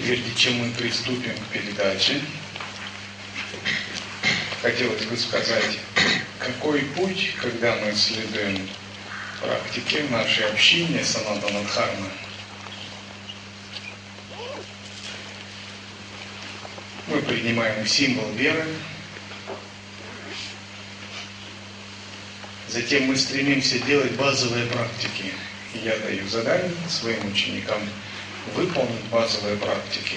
Прежде чем мы приступим к передаче, хотелось бы сказать, какой путь, когда мы следуем практике нашей общины Санатана Дхармы. Мы принимаем символ веры, затем мы стремимся делать базовые практики. И я даю задание своим ученикам выполнить базовые практики.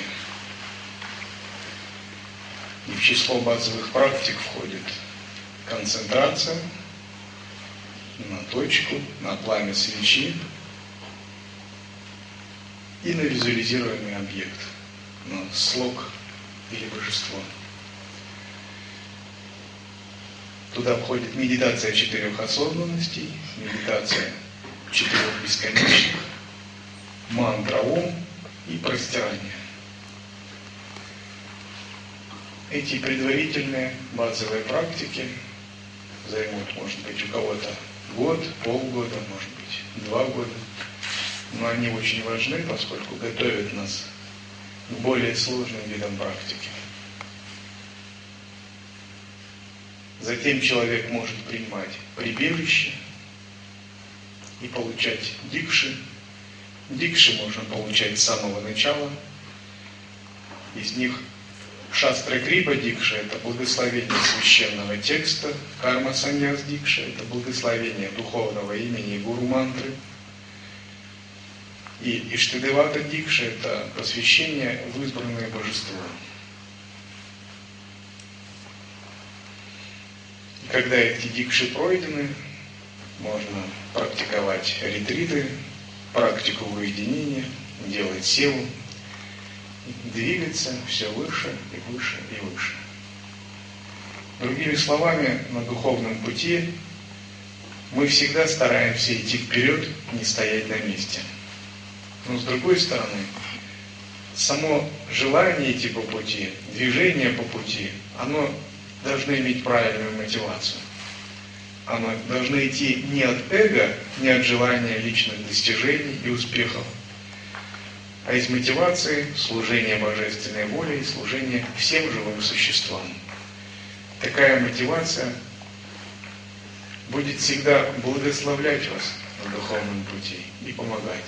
И в число базовых практик входит концентрация на точку, на пламя свечи и на визуализируемый объект, на слог или божество. Туда входит медитация 4 осознанностей, медитация 4 бесконечных, мантра Ом и простирание. Эти предварительные базовые практики займут, может быть, у кого-то год, полгода, может быть, 2 года. Но они очень важны, поскольку готовят нас к более сложным видам практики. Затем человек может принимать прибежище и получать дикши. Дикши можно получать с самого начала. Из них Шастра Крипа Дикша – это благословение священного текста, Карма Саньяс Дикша – это благословение духовного имени Гуру Мантры. И Иштадевата Дикша – это посвящение в избранное божество. И когда эти дикши пройдены, можно практиковать ретриты, практику уединения, делать севу, двигаться все выше и выше и выше. Другими словами, на духовном пути мы всегда стараемся идти вперед, не стоять на месте. Но с другой стороны, само желание идти по пути, движение по пути, оно должно иметь правильную мотивацию. Оно должно идти не от эго, не от желания личных достижений и успехов, а из мотивации служения божественной воле и служения всем живым существам. Такая мотивация будет всегда благословлять вас на духовном пути и помогать.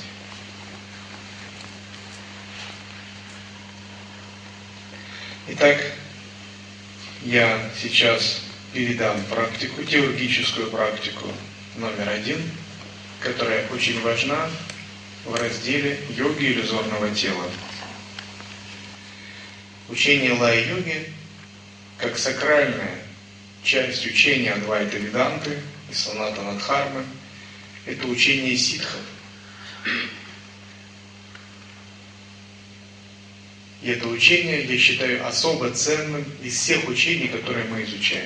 Итак, я сейчас передам практику, теологическую практику номер 1, которая очень важна в разделе йоги иллюзорного тела. Учение лая-йоги, как сакральная часть учения Адвайта Веданты и Санатана Дхармы, это учение ситхов. И это учение я считаю особо ценным из всех учений, которые мы изучаем.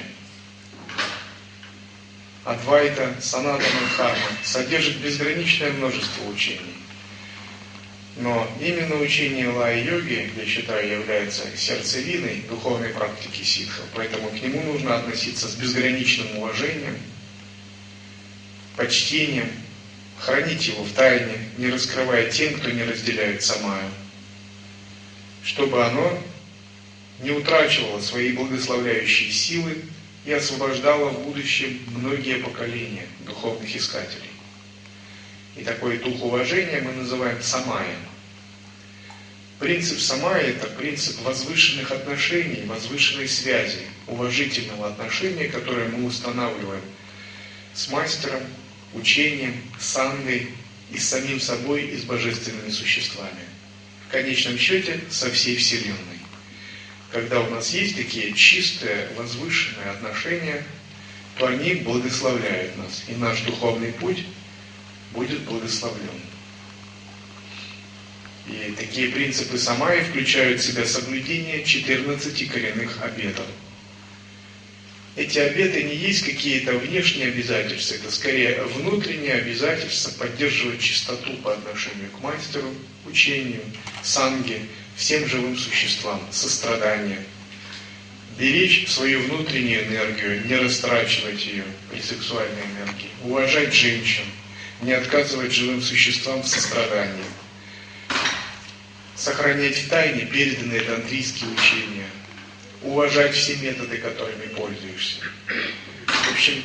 Адвайта, Санатана Дхарма содержит безграничное множество учений. Но именно учение лая-йоги, я считаю, является сердцевиной духовной практики ситхов. Поэтому к нему нужно относиться с безграничным уважением, почтением, хранить его в тайне, не раскрывая тем, кто не разделяет самаю, чтобы оно не утрачивало свои благословляющие силы и освобождало в будущем многие поколения духовных искателей. И такой дух уважения мы называем самаем. Принцип самая – это принцип возвышенных отношений, возвышенной связи, уважительного отношения, которое мы устанавливаем с мастером, учением, сангой и с самим собой, и с божественными существами. В конечном счете, со всей Вселенной. Когда у нас есть такие чистые, возвышенные отношения, то они благословляют нас, и наш духовный путь будет благословлен. И такие принципы самаи включают в себя соблюдение 14 коренных обетов. Эти обеты не есть какие-то внешние обязательства, это скорее внутренние обязательства поддерживать чистоту по отношению к мастеру, учению, санге, всем живым существам, сострадание. Беречь свою внутреннюю энергию, не растрачивать ее при сексуальной энергии, уважать женщин, не отказывать живым существам в сострадании. сохранять в тайне переданные тантрийские учения, уважать все методы, которыми пользуешься. В общем,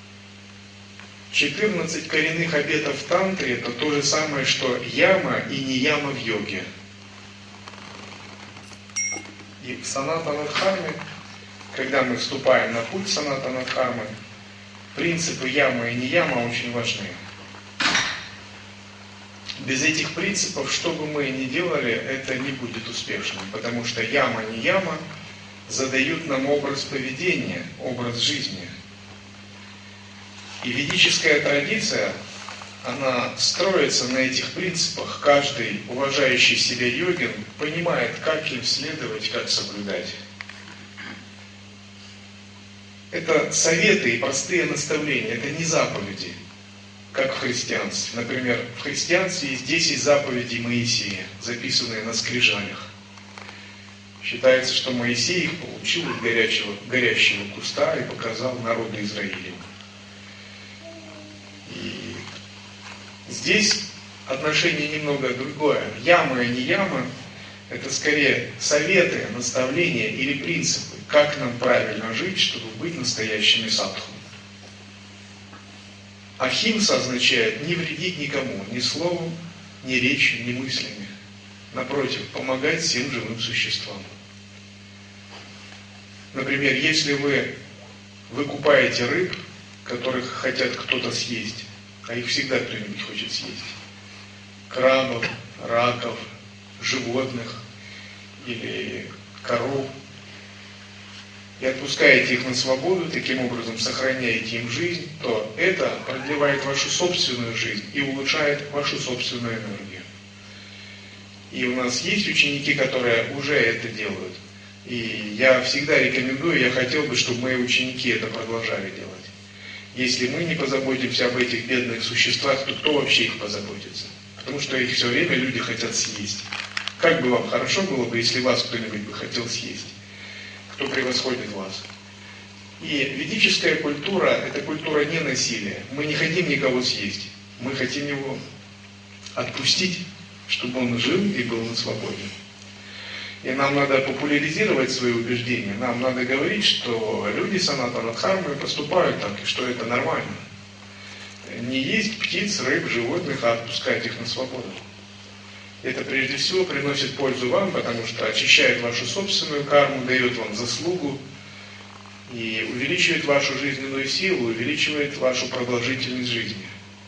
14 коренных обетов в тантре — это то же самое, что яма и не яма в йоге. И в санатана-дхарме, когда мы вступаем на путь санатана-дхармы, принципы яма и не яма очень важны. Без этих принципов, что бы мы ни делали, это не будет успешным, потому что яма не яма задают нам образ поведения, образ жизни. И ведическая традиция, она строится на этих принципах. Каждый уважающий себя йогин понимает, как им следовать, как соблюдать. Это советы и простые наставления, это не заповеди, как в христианстве. Например, в христианстве есть 10 заповедей Моисея, записанные на скрижалях. Считается, что Моисей их получил от горящего куста и показал народу Израиля. И здесь отношение немного другое. Яма и не яма — это скорее советы, наставления или принципы, как нам правильно жить, чтобы быть настоящими садху. Ахимса означает не вредить никому, ни словом, ни речью, ни мыслями. Напротив, помогать всем живым существам. Например, если вы выкупаете рыб, которых хотят кто-то съесть, а их всегда кто-нибудь хочет съесть, крабов, раков, животных или коров, и отпускаете их на свободу, таким образом сохраняете им жизнь, то это продлевает вашу собственную жизнь и улучшает вашу собственную энергию. И у нас есть ученики, которые уже это делают. И я всегда рекомендую, я хотел бы, чтобы мои ученики это продолжали делать. Если мы не позаботимся об этих бедных существах, то кто вообще их позаботится? Потому что их все время люди хотят съесть. Как бы вам хорошо было бы, если вас кто-нибудь бы хотел съесть, кто превосходит вас. И ведическая культура — это культура ненасилия. Мы не хотим никого съесть. Мы хотим его отпустить, чтобы он жил и был на свободе. И нам надо популяризировать свои убеждения. Нам надо говорить, что люди санатана-дхармы поступают так, и что это нормально. Не есть птиц, рыб, животных, а отпускать их на свободу. Это прежде всего приносит пользу вам, потому что очищает вашу собственную карму, дает вам заслугу и увеличивает вашу жизненную силу, увеличивает вашу продолжительность жизни.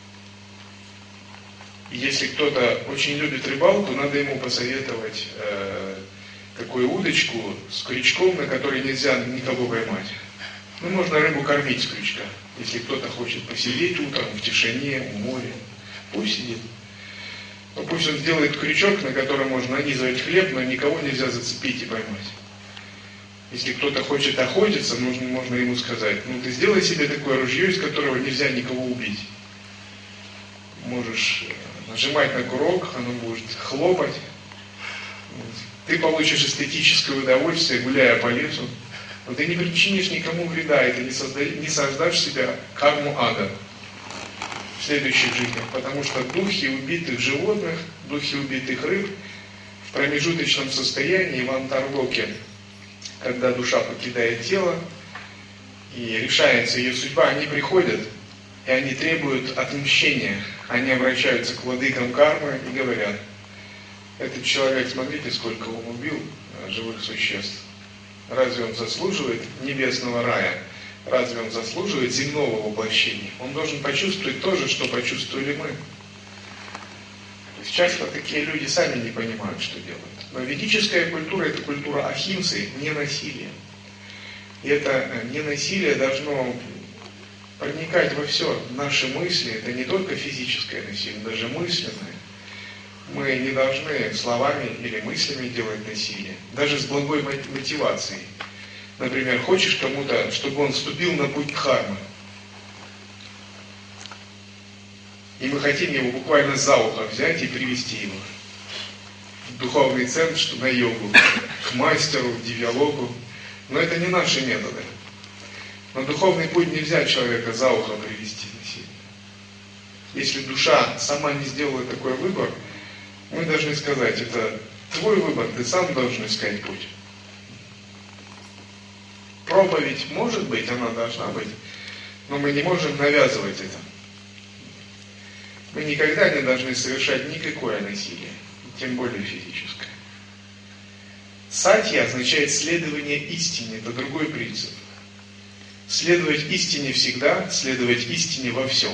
И если кто-то очень любит рыбалку, надо ему посоветовать такую удочку с крючком, на которой нельзя никого поймать. Ну, можно рыбу кормить с крючка. Если кто-то хочет посидеть утром в тишине, у моря, пусть сидит. Но пусть он сделает крючок, на котором можно нанизывать хлеб, но никого нельзя зацепить и поймать. Если кто-то хочет охотиться, можно ему сказать: ну ты сделай себе такое ружье, из которого нельзя никого убить. Можешь нажимать на курок, оно будет хлопать. Ты получишь эстетическое удовольствие, гуляя по лесу, но ты не причинишь никому вреда, и ты не создашь себя карму ада в следующих жизнях, потому что духи убитых животных, духи убитых рыб в промежуточном состоянии в антарлоке, когда душа покидает тело и решается ее судьба, они приходят и они требуют отмщения. Они обращаются к владыкам кармы и говорят: этот человек, смотрите, сколько он убил живых существ. Разве он заслуживает небесного рая? Разве он заслуживает земного воплощения? Он должен почувствовать то же, что почувствовали мы. То есть часто такие люди сами не понимают, что делают. Но ведическая культура — это культура ахимсы, ненасилия. И это ненасилие должно проникать во все. Наши мысли — это не только физическое насилие, даже мысленное. Мы не должны словами или мыслями делать насилие, даже с благой мотивацией. Например, хочешь кому-то, чтобы он вступил на путь дхармы, и мы хотим его буквально за ухо взять и привести его в духовный центр, что на йогу, к мастеру, к дивьялогу. Но это не наши методы. На духовный путь нельзя человека за ухо привести насильно. Если душа сама не сделала такой выбор, мы должны сказать: это Твой выбор, ты сам должен искать путь. Проповедь может быть, она должна быть, но мы не можем навязывать это. Мы никогда не должны совершать никакое насилие, тем более физическое. Сатья означает следование истине, это другой принцип. Следовать истине всегда, следовать истине во всем.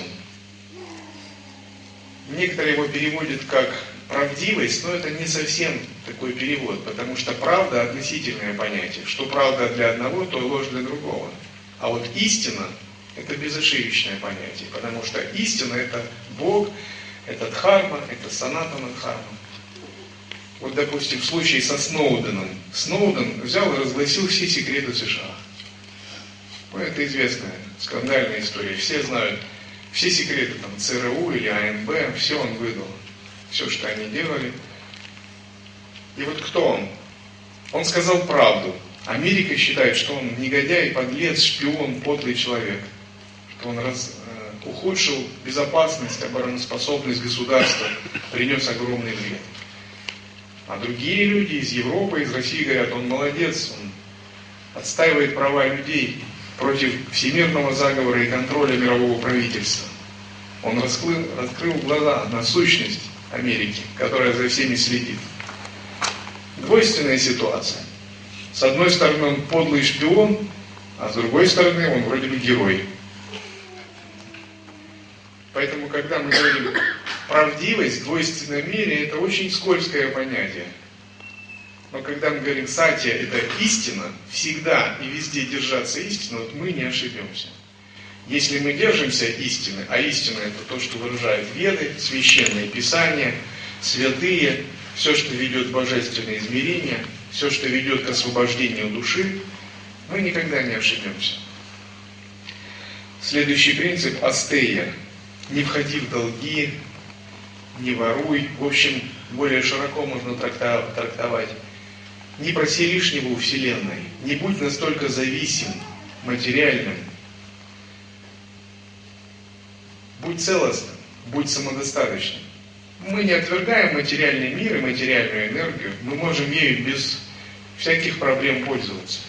Некоторые его переводят как правдивость, но это не совсем такой перевод, потому что правда – относительное понятие. Что правда для одного, то ложь для другого. А вот истина – это безошибочное понятие, потому что истина – это Бог, это Дхарма, это Санатана Дхарма. Вот, допустим, в случае со Сноуденом. Сноуден взял и разгласил все секреты США. Ну, это известная скандальная история. Все знают все секреты там, ЦРУ или АНБ, все он выдал. Все, что они делали. И вот кто он? Он сказал правду. Америка считает, что он негодяй, подлец, шпион, подлый человек. Что он ухудшил безопасность, обороноспособность государства, принес огромный вред. А другие люди из Европы, из России говорят, он молодец, он отстаивает права людей против всемирного заговора и контроля мирового правительства. Он раскрыл глаза на сущность Америки, которая за всеми следит. Двойственная ситуация. С одной стороны, он подлый шпион, а с другой стороны, он вроде бы герой. Поэтому, когда мы говорим правдивость в двойственном мире, это очень скользкое понятие. Но когда мы говорим сатья, это истина, всегда и везде держаться истины, вот мы не ошибемся. Если мы держимся истины, а истина это то, что выражают Веды, священные писания, святые, все, что ведет в божественное измерение, все, что ведет к освобождению души, мы никогда не ошибемся. Следующий принцип – астея. Не входи в долги, не воруй. В общем, более широко можно трактовать. Не проси лишнего у Вселенной. Не будь настолько зависим, материальным. Будь целостным, будь самодостаточным. Мы не отвергаем материальный мир и материальную энергию. Мы можем ею без всяких проблем пользоваться.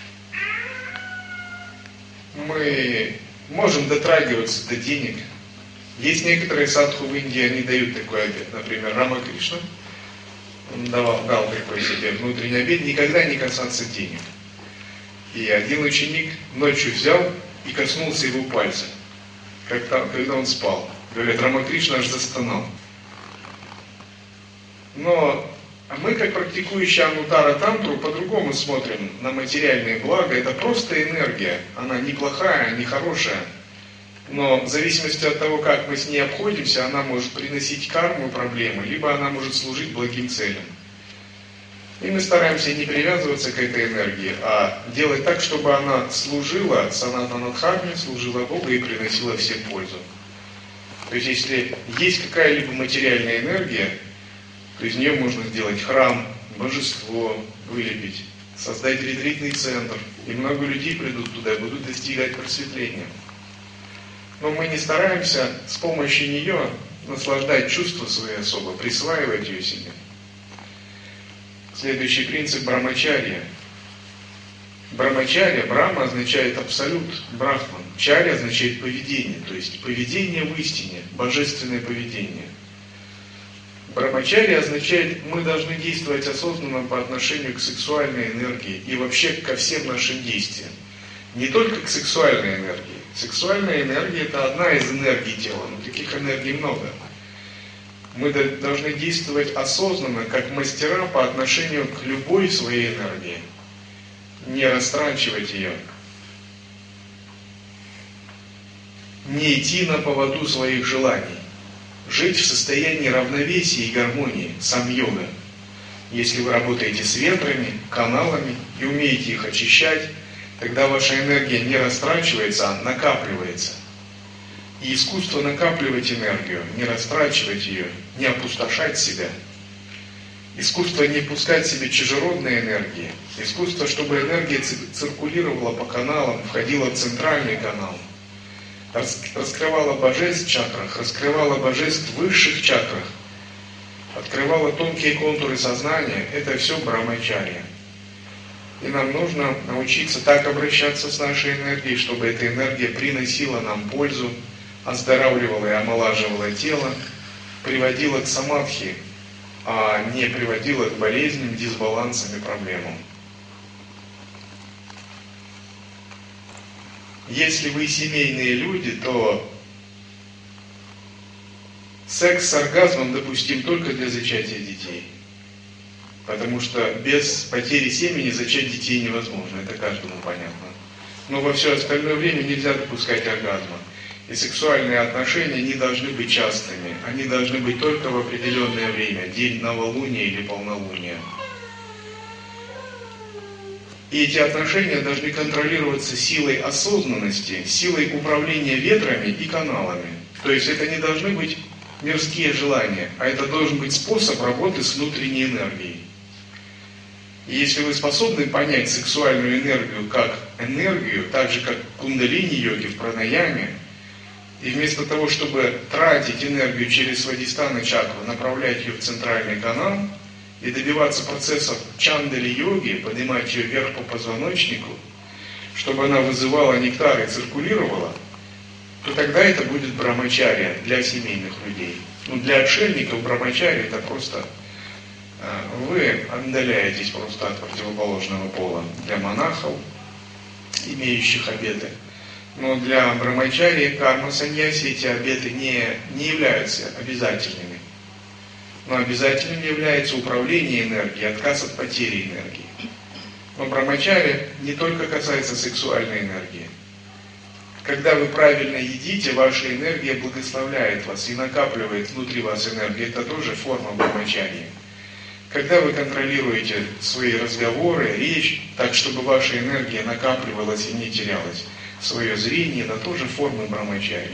Мы можем дотрагиваться до денег. Есть некоторые садху в Индии, они дают такой обет. Например, Рамакришна, он дал такой себе внутренний обет, никогда не касаться денег. И один ученик ночью взял и коснулся его пальца, когда он спал. Говорят, Рамакришна аж застонал. Но мы, как практикующие Анутара Тантру, по-другому смотрим на материальные блага. Это просто энергия. Она не плохая, не хорошая. Но в зависимости от того, как мы с ней обходимся, она может приносить карму, проблемы, либо она может служить благим целям. И мы стараемся не привязываться к этой энергии, а делать так, чтобы она служила Санатана Дхарме, служила Богу и приносила всем пользу. То есть, если есть какая-либо материальная энергия, то из нее можно сделать храм, божество, вылепить, создать ретритный центр. И много людей придут туда и будут достигать просветления. Но мы не стараемся с помощью нее наслаждать чувства свои особо, присваивать ее себе. Следующий принцип – брамачарья. Брамачарья, брама означает абсолют, брахман. Чарья означает поведение, то есть поведение в истине, божественное поведение. Брамачарья означает, мы должны действовать осознанно по отношению к сексуальной энергии и вообще ко всем нашим действиям. Не только к сексуальной энергии. Сексуальная энергия – это одна из энергий тела, но таких энергий много. Мы должны действовать осознанно, как мастера по отношению к любой своей энергии. Не растрачивать ее. Не идти на поводу своих желаний. Жить в состоянии равновесия и гармонии, сам-йога. Если вы работаете с ветрами, каналами и умеете их очищать, тогда ваша энергия не растрачивается, а накапливается. И искусство накапливать энергию, не растрачивать ее, не опустошать себя. Искусство не пускать в себе чужеродные энергии. Искусство, чтобы энергия циркулировала по каналам, входила в центральный канал. Раскрывала божеств в чакрах, раскрывала божеств в высших чакрах. открывала тонкие контуры сознания, это все брамачарья. И нам нужно научиться так обращаться с нашей энергией, чтобы эта энергия приносила нам пользу, оздоравливала и омолаживала тело, приводила к самадхи, а не приводила к болезням, дисбалансам и проблемам. Если вы семейные люди, то секс с оргазмом допустим только для зачатия детей. Потому что без потери семени зачать детей невозможно, это каждому понятно. Но во все остальное время нельзя допускать оргазма. И сексуальные отношения не должны быть частыми, они должны быть только в определенное время, день новолуния или полнолуния. И эти отношения должны контролироваться силой осознанности, силой управления ветрами и каналами. То есть это не должны быть мирские желания, а это должен быть способ работы с внутренней энергией. И если вы способны понять сексуальную энергию как энергию, так же как кундалини-йоги в пранаяме, и вместо того, чтобы тратить энергию через свадистхана чакру, направлять ее в центральный канал и добиваться процессов чандали-йоги, поднимать ее вверх по позвоночнику, чтобы она вызывала нектар и циркулировала, то тогда это будет брамачарья для семейных людей. Ну, для отшельников брамачарья это просто вы отдаляетесь просто от противоположного пола. Для монахов, имеющих обеты. Но для брамачарьи, карма, саньяси эти обеты не являются обязательными. Но обязательным является управление энергией, отказ от потери энергии. Но брамачарья не только касается сексуальной энергии. Когда вы правильно едите, ваша энергия благословляет вас и накапливает внутри вас энергию. Это тоже форма брамачарьи. Когда вы контролируете свои разговоры, речь, так, чтобы ваша энергия накапливалась и не терялась, свое зрение, это тоже формы брамачарьи.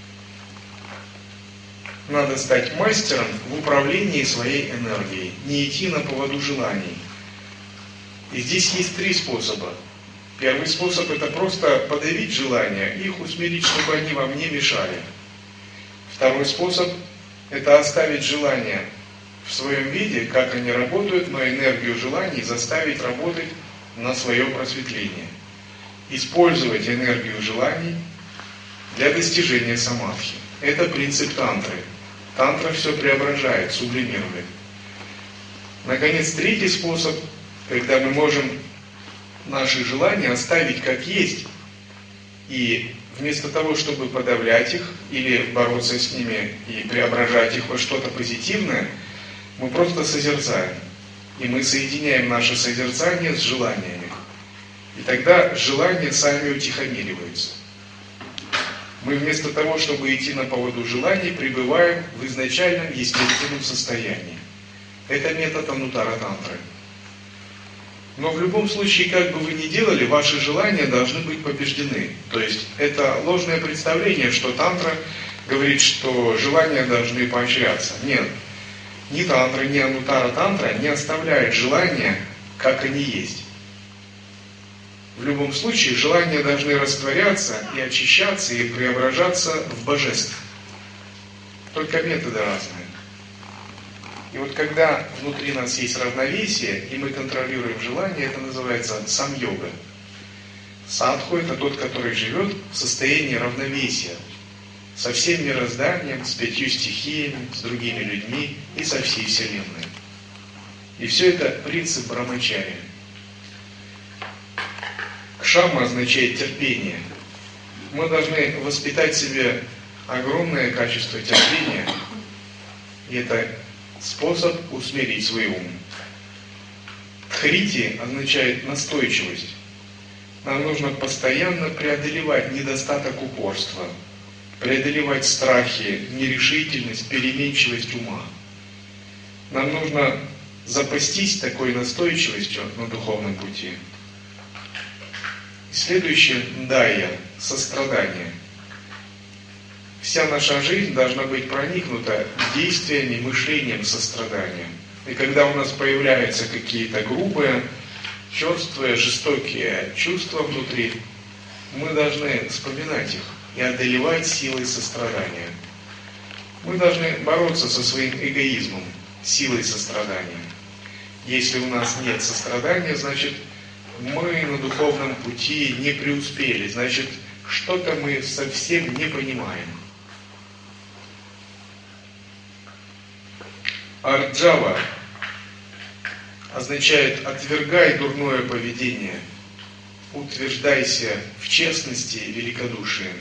Надо стать мастером в управлении своей энергией, не идти на поводу желаний. И здесь есть 3 способа. Первый способ – это просто подавить желания, их усмирить, чтобы они вам не мешали. Второй способ – это оставить желания в своем виде, как они работают, но энергию желаний заставить работать на свое просветление. Использовать энергию желаний для достижения самадхи. Это принцип тантры. Тантра все преображает, сублимирует. Наконец, третий способ, когда мы можем наши желания оставить как есть, и вместо того, чтобы подавлять их или бороться с ними и преображать их во что-то позитивное, мы просто созерцаем. И мы соединяем наше созерцание с желаниями. И тогда желания сами утихомириваются. Мы вместо того, чтобы идти на поводу желаний, пребываем в изначальном естественном состоянии. Это метод анутара-тантры. Но в любом случае, как бы вы ни делали, ваши желания должны быть побеждены. То есть это ложное представление, что тантра говорит, что желания должны поощряться. Нет. Ни тантра, ни анутара-тантра не оставляют желания, как они есть. В любом случае, желания должны растворяться и очищаться, и преображаться в божество. Только методы разные. И вот когда внутри нас есть равновесие, и мы контролируем желание, это называется сам-йога. Садху – это тот, который живет в состоянии равновесия со всем мирозданием, с 5 стихиями, с другими людьми и со всей Вселенной. И все это принцип брамачарьи. Кшама означает терпение. Мы должны воспитать в себе огромное качество терпения, и это способ усмирить свой ум. Дхрити означает настойчивость. Нам нужно постоянно преодолевать недостаток упорства, преодолевать страхи, нерешительность, переменчивость ума. Нам нужно запастись такой настойчивостью на духовном пути. Следующее – дайя, сострадание. Вся наша жизнь должна быть проникнута действиями, мышлением, состраданием. И когда у нас появляются какие-то грубые, черствые, жестокие чувства внутри, мы должны вспоминать их и одолевать силой сострадания. Мы должны бороться со своим эгоизмом. силой сострадания. Если у нас нет сострадания, значит, мы на духовном пути не преуспели, значит, что-то мы совсем не понимаем. Арджава означает «отвергай дурное поведение, утверждайся в честности и великодушии».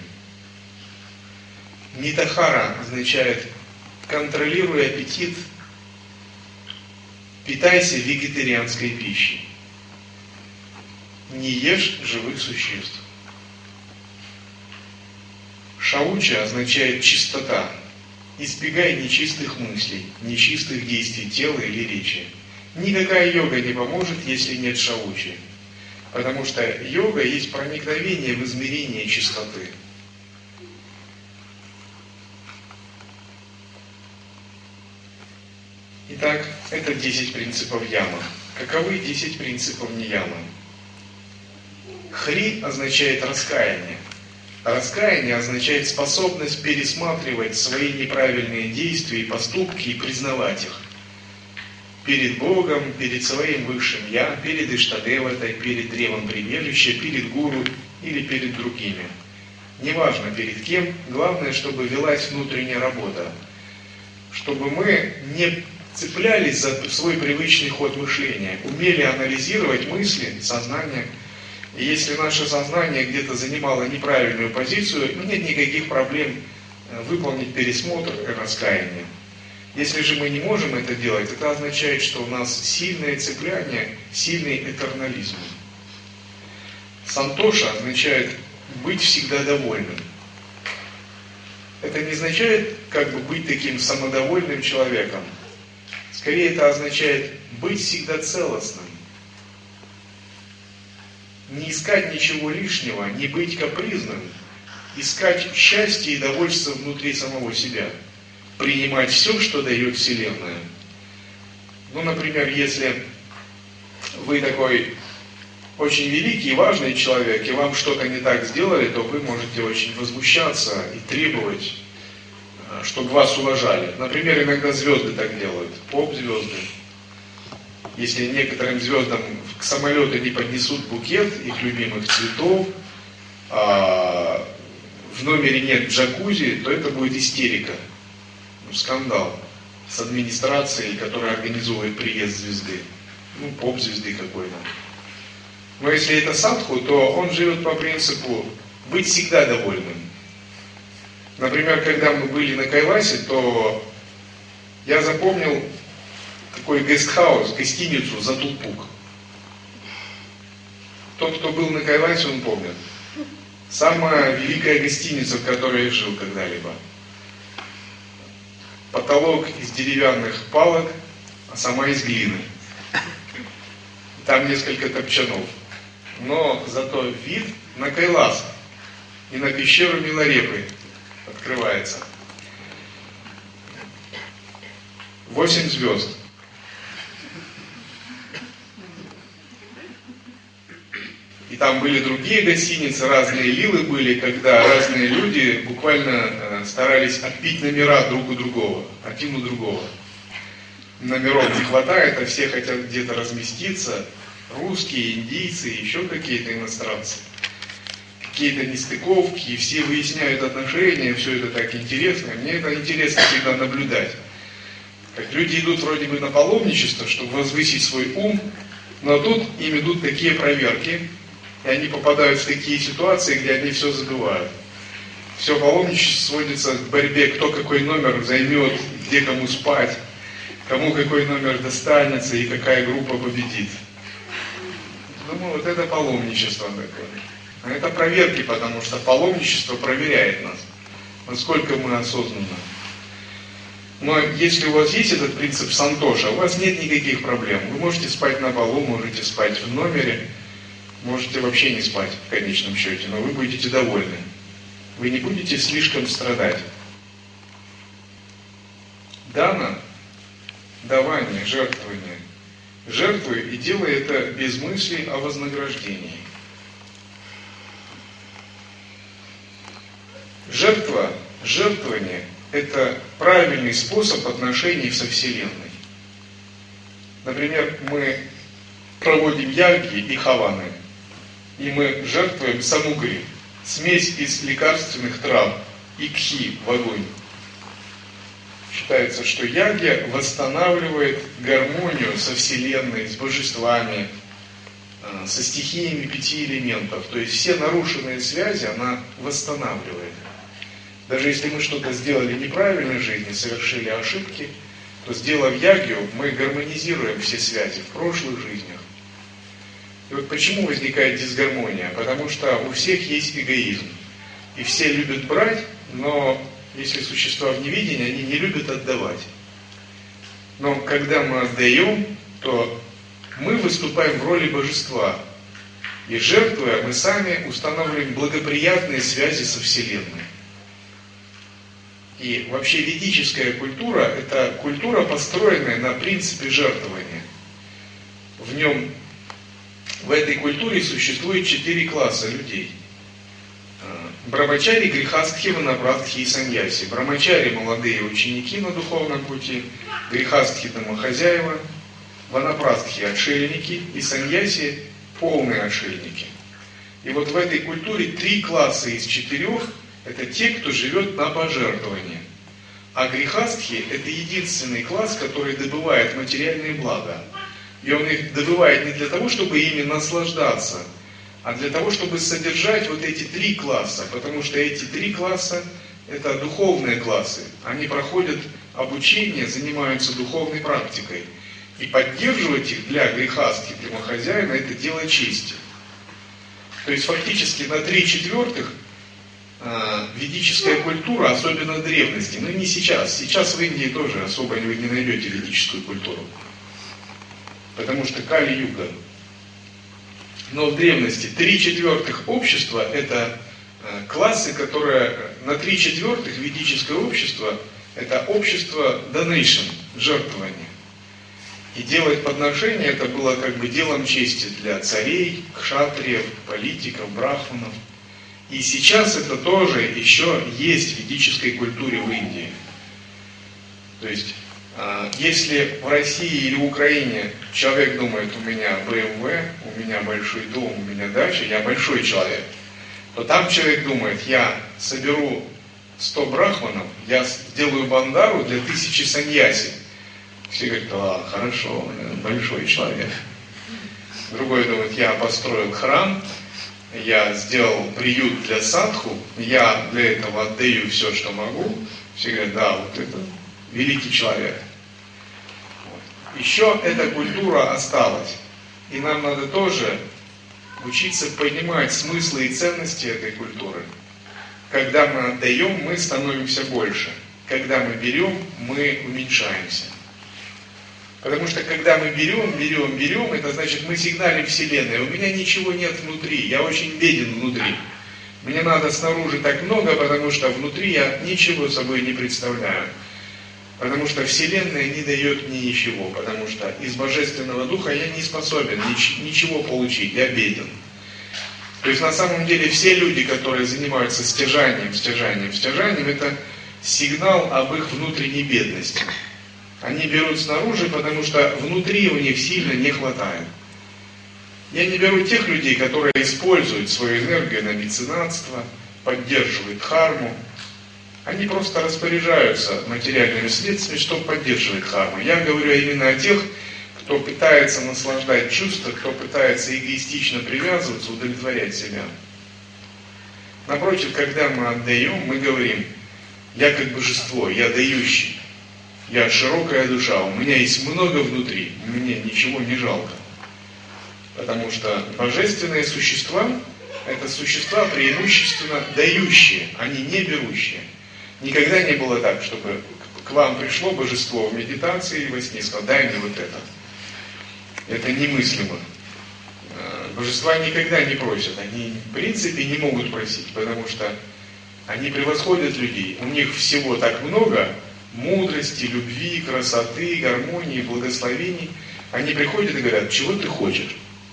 Нитахара означает «контролируй аппетит, питайся вегетарианской пищей, не ешь живых существ». Шауча означает «чистота». Избегай нечистых мыслей, нечистых действий тела или речи. Никакая йога не поможет, если нет шаучи. Потому что йога есть проникновение в измерение чистоты. Итак, это 10 принципов ямы. Каковы 10 принципов ниямы? Хри означает раскаяние. Раскаяние означает способность пересматривать свои неправильные действия и поступки и признавать их. Перед Богом, перед своим высшим Я, перед Иштадеватой, перед древом прибежища, перед гуру или перед другими. Неважно перед кем, главное, чтобы велась внутренняя работа. Чтобы мы не цеплялись за свой привычный ход мышления, умели анализировать мысли, сознание. И если наше сознание где-то занимало неправильную позицию, нет никаких проблем выполнить пересмотр и раскаяние. Если же мы не можем это делать, это означает, что у нас сильное цепляние, сильный этернализм. Сантоша означает быть всегда довольным. Это не означает как бы быть таким самодовольным человеком. Скорее это означает быть всегда целостным. Не искать ничего лишнего, не быть капризным, искать счастье и довольство внутри самого себя, принимать все, что дает Вселенная. Ну, например, если вы такой очень великий и важный человек, и вам что-то не так сделали, то вы можете очень возмущаться и требовать, чтобы вас уважали. Например, иногда звезды так делают, поп-звезды. Если некоторым звездам к самолету не поднесут букет их любимых цветов, а в номере нет джакузи, то это будет истерика, скандал с администрацией, которая организует приезд звезды, поп-звезды какой-то. Но если это садху, то он живет по принципу быть всегда довольным. Например, когда мы были на Кайласе, то я запомнил такой гестхаус, гостиницу Затулпук. Тот, кто был на Кайласе, он помнит. Самая великая гостиница, в которой я жил когда-либо. Потолок из деревянных палок, а сама из глины. Там несколько топчанов. Но зато вид на Кайлас и на пещеру Миларепы открывается. 8 звезд. И там были другие гостиницы, разные лилы были, когда разные люди буквально старались отбить номера друг у другого, один у другого. Номеров не хватает, а все хотят где-то разместиться. Русские, индийцы, еще какие-то иностранцы. Какие-то нестыковки, и все выясняют отношения, все это так интересно. Мне это интересно всегда наблюдать. Как люди идут вроде бы на паломничество, чтобы возвысить свой ум, но тут им идут такие проверки, и они попадают в такие ситуации, где они все забывают. Все паломничество сводится к борьбе, кто какой номер займет, где кому спать, кому какой номер достанется и какая группа победит. Думаю, вот это паломничество такое. А это проверки, потому что паломничество проверяет нас, насколько мы осознанны. Но если у вас есть этот принцип сантоша, у вас нет никаких проблем. Вы можете спать на полу, можете спать в номере, можете вообще не спать в конечном счете, но вы будете довольны. Вы не будете слишком страдать. Дана, давание, жертвование. Жертвуй и делай это без мыслей о вознаграждении. Жертва, жертвование – это правильный способ отношений со Вселенной. Например, мы проводим ягги и хаваны, и мы жертвуем самугри, смесь из лекарственных трав, и кхи в огонь. Считается, что ягья восстанавливает гармонию со Вселенной, с божествами, со стихиями 5 элементов. То есть все нарушенные связи она восстанавливает. Даже если мы что-то сделали неправильно в жизни, совершили ошибки, то, сделав ягью, мы гармонизируем все связи в прошлых жизнях. И вот почему возникает дисгармония? Потому что у всех есть эгоизм. И все любят брать, но если существа в невидении, они не любят отдавать. Но когда мы отдаем, то мы выступаем в роли божества. И жертвуя, мы сами устанавливаем благоприятные связи со Вселенной. И вообще ведическая культура – это культура, построенная на принципе жертвования. В этой культуре существует 4 класса людей. Брамачари, грихастхи, ванапрастхи и саньяси. Брамачари – молодые ученики на духовном пути, грихастхи – домохозяева, ванапрастхи – отшельники и саньяси – полные отшельники. И вот в этой культуре 3 класса из 4 – это те, кто живет на пожертвование. А грихастхи – это единственный класс, который добывает материальные блага. И он их добывает не для того, чтобы ими наслаждаться, а для того, чтобы содержать вот эти 3 класса. Потому что эти 3 класса – это духовные классы. Они проходят обучение, занимаются духовной практикой. И поддерживать их для грихастхи, домохозяина – это дело чести. То есть фактически на 3/4 ведическая культура, особенно древности, но не сейчас. Сейчас в Индии тоже особо вы не найдете ведическую культуру. Потому что Кали-юга. Но в древности 3/4 общества – это классы, которые на 3/4 ведическое общество – это общество donation, жертвования. И делать подношения это было как бы делом чести для царей, кшатриев, политиков, брахманов. И сейчас это тоже еще есть в ведической культуре в Индии. То есть, если в России или в Украине человек думает, у меня BMW, у меня большой дом, у меня дача, я большой человек, то там человек думает, я соберу 100 брахманов, я сделаю бандару для 1000 саньяси. Все говорят, хорошо, большой человек. Другой думает, я построил храм, я сделал приют для садху, я для этого отдаю все, что могу. Все говорят, вот это великий человек. Еще эта культура осталась. И нам надо тоже учиться понимать смыслы и ценности этой культуры. Когда мы отдаем, мы становимся больше. Когда мы берем, мы уменьшаемся. Потому что когда мы берем, это значит, мы сигналим Вселенной. У меня ничего нет внутри, я очень беден внутри. Мне надо снаружи так много, потому что внутри я ничего собой не представляю. Потому что Вселенная не дает мне ничего, потому что из Божественного Духа я не способен ничего получить, я беден. То есть на самом деле все люди, которые занимаются стяжанием, это сигнал об их внутренней бедности. Они берут снаружи, потому что внутри у них сильно не хватает. Я не беру тех людей, которые используют свою энергию на меценатство, поддерживают дхарму. Они просто распоряжаются материальными средствами, чтобы поддерживать дхарму. Я говорю именно о тех, кто пытается наслаждать чувства, кто пытается эгоистично привязываться, удовлетворять себя. Напротив, когда мы отдаем, мы говорим, я как божество, я дающий. Я широкая душа, у меня есть много внутри, мне ничего не жалко. Потому что божественные существа – это существа преимущественно дающие, а не берущие. Никогда не было так, чтобы к вам пришло божество в медитации или во сне и сказало, дай мне вот это. Это немыслимо. Божества никогда не просят, они в принципе не могут просить, потому что они превосходят людей. У них всего так много, мудрости, любви, красоты, гармонии, благословений. Они приходят и говорят, чего ты хочешь?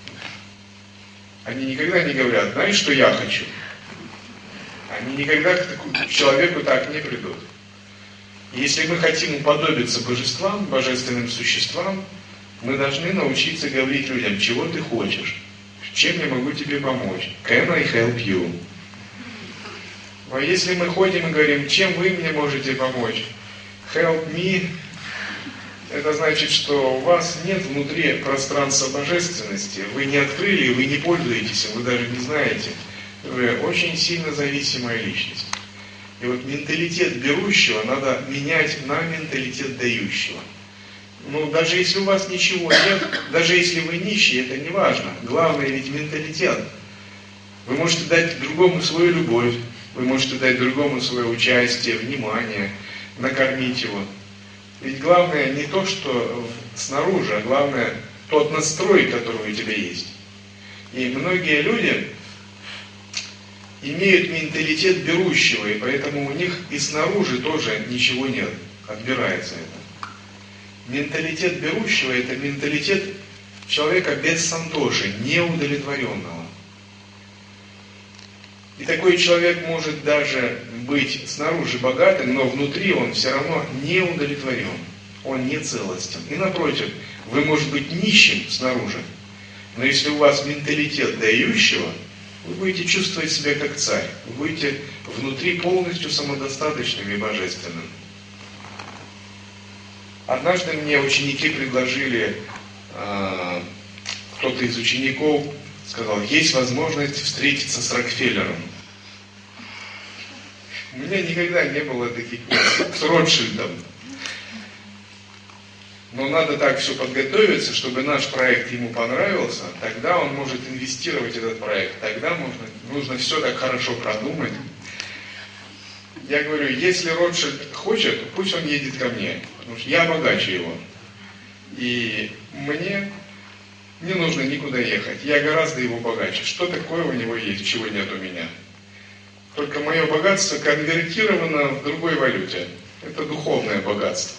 Они никогда не говорят, знаешь, что я хочу? Они никогда к человеку так не придут. Если мы хотим уподобиться божествам, божественным существам, Мы должны научиться говорить людям, чего ты хочешь, чем я могу тебе помочь. Can I help you? А если мы ходим и говорим, чем вы мне можете помочь? Help me. Это значит, что у вас нет внутри пространства божественности. Вы не открыли, вы не пользуетесь, вы даже не знаете. Вы очень сильно зависимая личность. И вот менталитет берущего надо менять на менталитет дающего. Ну, даже если у вас ничего нет, даже если вы нищие, это не важно. Главное ведь менталитет. Вы можете дать другому свою любовь, вы можете дать другому свое участие, внимание, накормить его. Ведь главное не то, что снаружи, а главное тот настрой, который у тебя есть. И многие люди имеют менталитет берущего, и поэтому у них и снаружи тоже ничего нет, отбирается это. Менталитет берущего – это менталитет человека без сантоши, неудовлетворенного. И такой человек может даже быть снаружи богатым, но внутри он все равно не удовлетворен, он не целостен. И напротив, вы можете быть нищим снаружи, но если у вас менталитет дающего, вы будете чувствовать себя как царь, вы будете внутри полностью самодостаточным и божественным. Однажды мне ученики предложили, кто-то из учеников сказал, есть возможность встретиться с Рокфеллером. У меня никогда не было таких с Ротшильдом. Но надо так все подготовиться, чтобы наш проект ему понравился, тогда он может инвестировать в этот проект, тогда нужно все так хорошо продумать. Я говорю, если Ротшильд хочет, пусть он едет ко мне, потому что я богаче его. И мне не нужно никуда ехать, я гораздо его богаче. Что такое у него есть, чего нет у меня? Только мое богатство конвертировано в другой валюте. Это духовное богатство.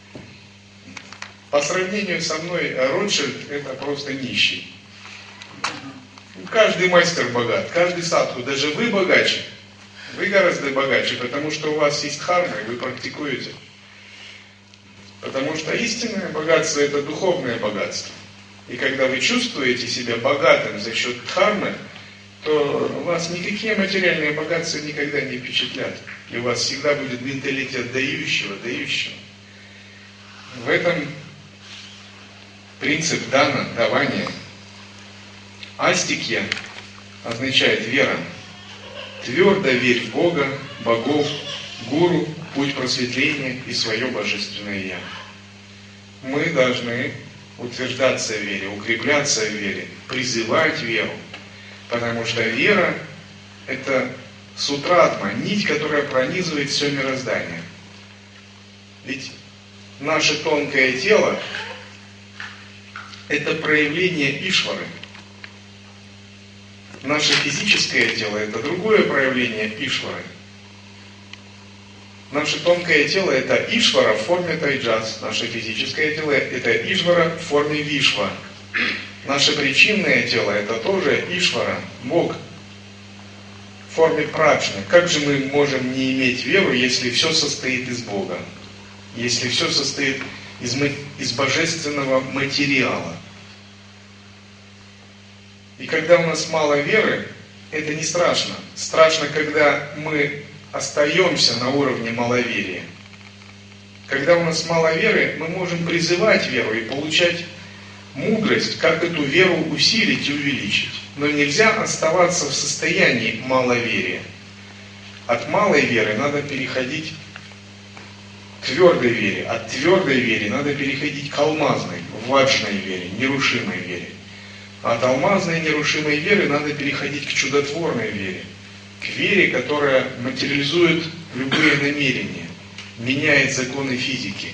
По сравнению со мной, Ротшильд это просто нищий. Каждый мастер богат, каждый садху, даже вы богаче. Вы гораздо богаче, потому что у вас есть дхарма, и вы практикуете. Потому что истинное богатство – это духовное богатство. И когда вы чувствуете себя богатым за счет дхармы, то вас никакие материальные богатства никогда не впечатлят. И у вас всегда будет менталитет дающего. В этом принцип дана, давания. Астикья означает вера. Твердо верь в Бога, богов, гуру, путь просветления и свое божественное Я. Мы должны утверждаться в вере, укрепляться в вере, призывать веру. Потому что вера – это сутратма, нить, которая пронизывает все мироздание. Ведь наше тонкое тело – это проявление Ишвары. Наше физическое тело – это другое проявление Ишвары. Наше тонкое тело – это Ишвара в форме тайджас. Наше физическое тело – это Ишвара в форме Вишва. Наше причинное тело – это тоже Ишвара, Бог, в форме праджны. Как же мы можем не иметь веру, если все состоит из Бога? Если все состоит из божественного материала? И когда у нас мало веры, это не страшно. Страшно, когда мы остаемся на уровне маловерия. Когда у нас мало веры, мы можем призывать веру и получать мудрость, как эту веру усилить и увеличить. Но нельзя оставаться в состоянии маловерия. От малой веры надо переходить к твердой вере. От твердой веры надо переходить к алмазной, ваджной вере, нерушимой вере. От алмазной нерушимой веры надо переходить к чудотворной вере. К вере, которая материализует любые намерения, меняет законы физики.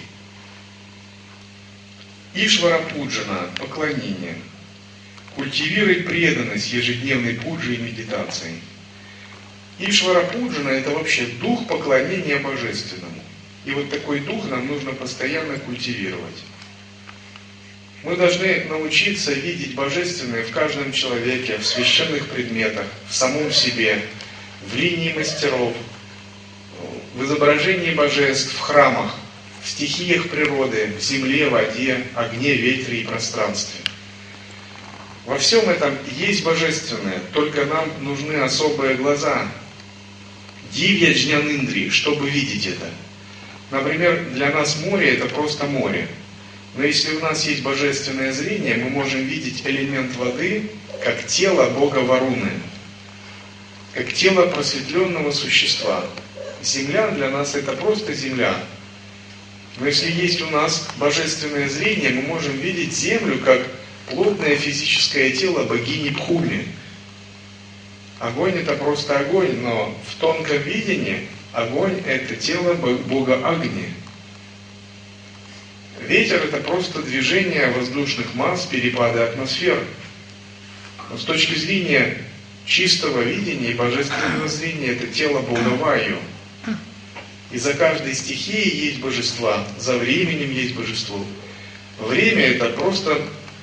Ишвара пуджана, поклонение. Культивируй преданность ежедневной пуджи и медитации. Ишвара пуджана – это вообще дух поклонения Божественному. И вот такой дух нам нужно постоянно культивировать. Мы должны научиться видеть Божественное в каждом человеке, в священных предметах, в самом себе, в линии мастеров, в изображении божеств, в храмах, в стихиях природы, в земле, воде, огне, ветре и пространстве. Во всем этом есть божественное, только нам нужны особые глаза, дивья джняниндри, чтобы видеть это. Например, для нас море – это просто море. Но если у нас есть божественное зрение, мы можем видеть элемент воды как тело Бога Варуны, как тело просветленного существа. Земля для нас – это просто земля. Но если есть у нас божественное зрение, мы можем видеть землю как плотное физическое тело богини Бхуми. Огонь – это просто огонь, но в тонком видении огонь – это тело бога Агни. Ветер – это просто движение воздушных масс, перепады атмосфер. Но с точки зрения чистого видения и божественного зрения, это тело бога Ваю. И за каждой стихией есть божества, за временем есть божество. Время – это просто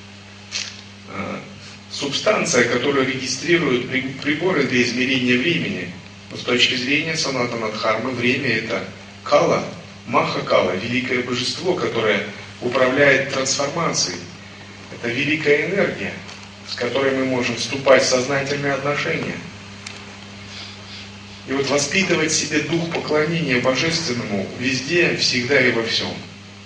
субстанция, которая регистрирует приборы для измерения времени. Но с точки зрения Санатана Дхармы, время – это кала, Маха-кала, великое божество, которое управляет трансформацией. Это великая энергия, с которой мы можем вступать в сознательные отношения. И вот воспитывать в себе дух поклонения Божественному везде, всегда и во всем.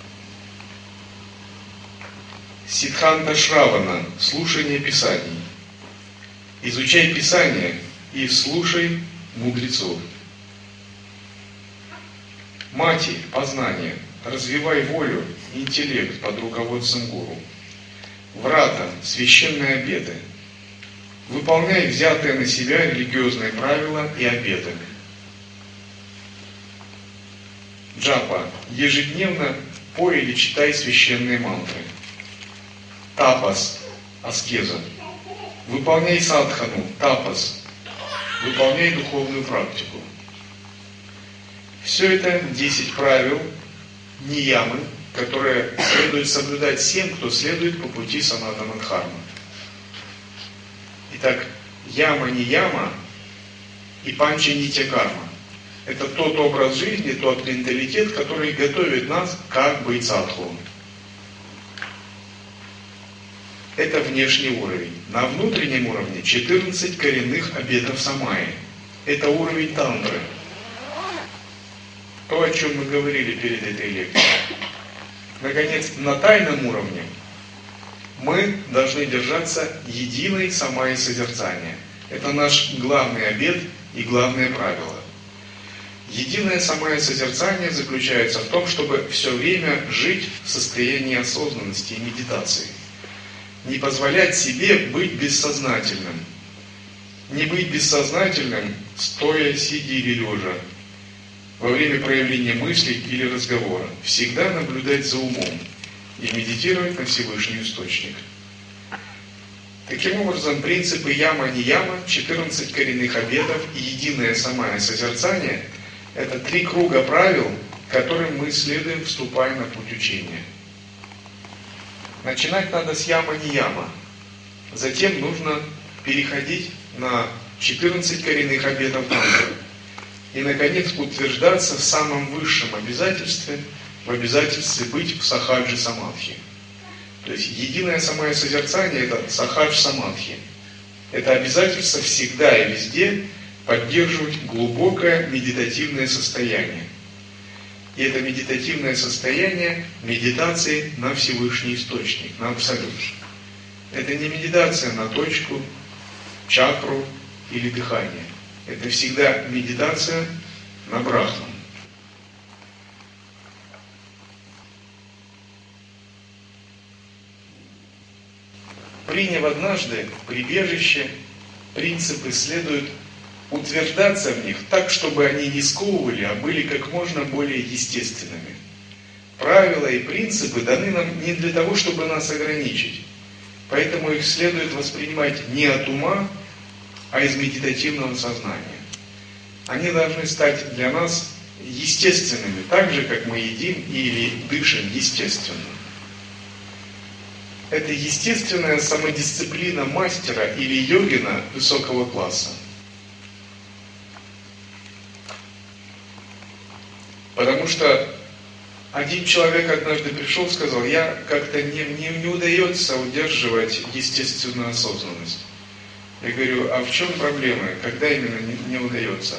Сиддханта Шравана, слушание Писаний. Изучай Писание и слушай мудрецов. Мати, познание, развивай волю и интеллект под руководством гуру. Врата, священные обеты. Выполняй взятые на себя религиозные правила и обеты. Джапа, ежедневно пой или читай священные мантры. Тапас, аскеза. Выполняй садхану, тапас. Выполняй духовную практику. Все это 10 правил, ниямы, которые следует соблюдать всем, кто следует по пути Санатана Дхармы. Итак, яма-нияма и панча-нитья-карма – это тот образ жизни, тот менталитет, который готовит нас как быть садху. Это внешний уровень. На внутреннем уровне 14 коренных обетов самаи. Это уровень тантры. То, о чем мы говорили перед этой лекцией. Наконец, на тайном уровне мы должны держаться единой самаи созерцания. Это наш главный обет и главное правило. Единое самаи созерцание заключается в том, чтобы все время жить в состоянии осознанности и медитации. Не позволять себе быть бессознательным. Не быть бессознательным, стоя, сидя или лежа, во время проявления мыслей или разговора. Всегда наблюдать за умом и медитировать на Всевышний Источник. Таким образом, принципы яма-нияма, 14 коренных обетов и единое самое созерцание – это 3 круга правил, которым мы следуем, вступая на путь учения. Начинать надо с яма-нияма. Затем нужно переходить на 14 коренных обетов тантры. И, наконец, утверждаться в самом высшем обязательстве, в обязательстве быть в сахаджи самадхи. То есть, единое самое созерцание – это сахадж самадхи. Это обязательство всегда и везде поддерживать глубокое медитативное состояние. И это медитативное состояние медитации на Всевышний Источник, на Абсолют. Это не медитация на точку, чакру или дыхание. Это всегда медитация на Брахман. Приняв однажды прибежище, принципы следует утверждаться в них так, чтобы они не сковывали, а были как можно более естественными. Правила и принципы даны нам не для того, чтобы нас ограничить. Поэтому их следует воспринимать не от ума, а из медитативного сознания. Они должны стать для нас естественными, так же, как мы едим или дышим естественно. Это естественная самодисциплина мастера или йогина высокого класса. Потому что Один человек однажды пришел, сказал, я как-то не удается удерживать естественную осознанность. Я говорю, а в чем проблема? Когда именно не удается?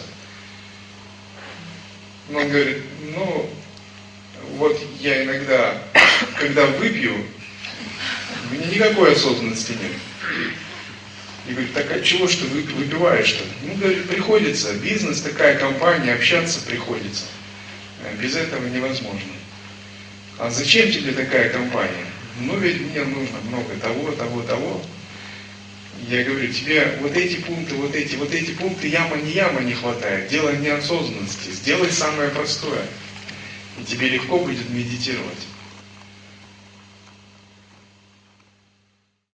Он говорит, вот я иногда, когда выпью, у меня никакой осознанности нет. И говорит, так от чего ж ты выпиваешь-то? Говорит, приходится, бизнес, такая компания, общаться приходится. Без этого невозможно. А зачем тебе такая компания? Ведь мне нужно много того. Я говорю, тебе вот эти пункты, яма не хватает. Дело не осознанности. Сделай самое простое. И тебе легко будет медитировать.